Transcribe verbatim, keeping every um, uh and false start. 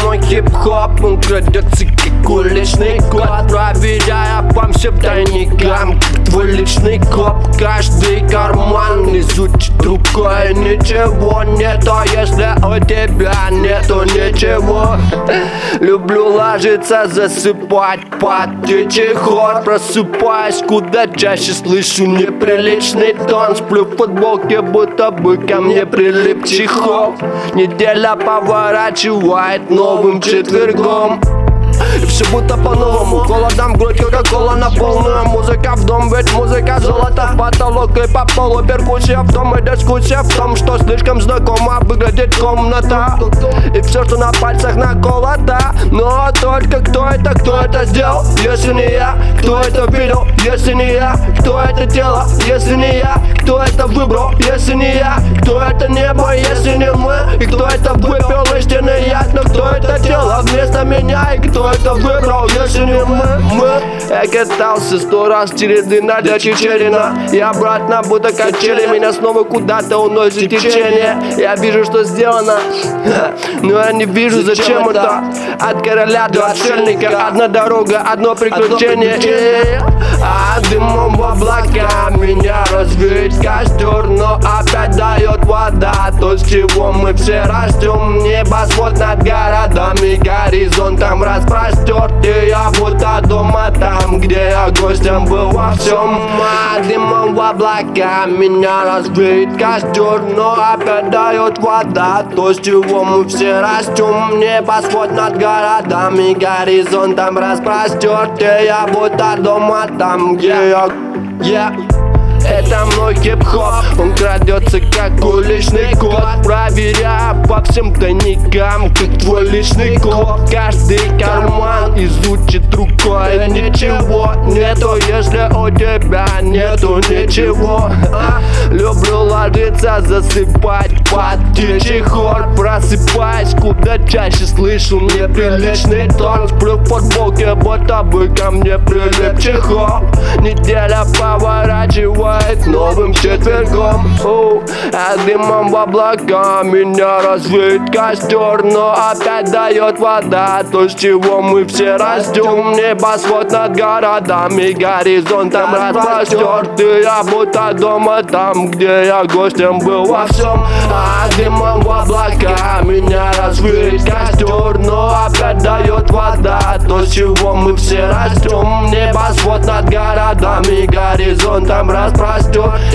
мой хип-хоп, он крадется как уличный кот, проверяя по всем тайникам, как твой личный коп. Каждый карман изучит рукой, ничего нету, если у тебя нету ничего. Люблю ложиться, засыпать под птичий хор, просыпаясь куда чаще, слышу неприличный тон. Сплю в футболке, будто бы ко мне прилип чехол. Неделя поворачивает новым четвергом, и все будто по-новому. Холодам в грудь, кока-кола на полную. Музыка в дом, ведь музыка золото. Потолок и по полу перкуссия в том, и дискуссия в том, что слишком знакомо выглядит комната. И все, что на пальцах наколото. Но только кто это, кто это сделал, если не я? Кто это видел, если не я? Кто это дело, если не я? Кто это выбрал, если не я? Кто это небо, если не мы? И кто это выпил истинный яд? Но кто это дело вместо меня? И кто это выбрал, если не мы? Мы. Я катался сто раз череды Надя Чечерина и обратно, будто качели. Меня снова куда-то уносит течение. Я вижу, что сделано, но я не вижу, зачем это. От короля до отшельника одна дорога, одно приключение. А дымом в облака меня развеет костер, но опять дает вода то, с чего мы все растем. Небосвод над городами, горизонтом распростерт, и я будто дома там, где я гостем был во всем. А дымом в облака меня развеет костер, но опять дает вода то, с чего мы все растем. Небосвод над городами, горизонтом распростерт, и я будто дома там, где я... Yeah. Это мой хип-хоп, он крадется как уличный кот, проверяя по всем тайникам, как твой личный коп. Каждый карман изучит рукой, ничего нету, если у тебя нету ничего. а? Люблю ложиться, засыпать под птичий хор, просыпаясь куда чаще, слышу неприличный тон. Сплю в футболке, будто бы ко мне прилип чехол. Неделя поворачивает новым четвергом. Оу, а дымом в облака меня развеет костер, но опять дает вода то, с чего мы все растем. Небосвод над городами, горизонтом распростерт, и я будто дома там, где я гостем был во всем. А дымом в облака меня развеет костер, но опять дает вода то, с чего мы все растем. Небосвод над городами, горизонтом распростерт,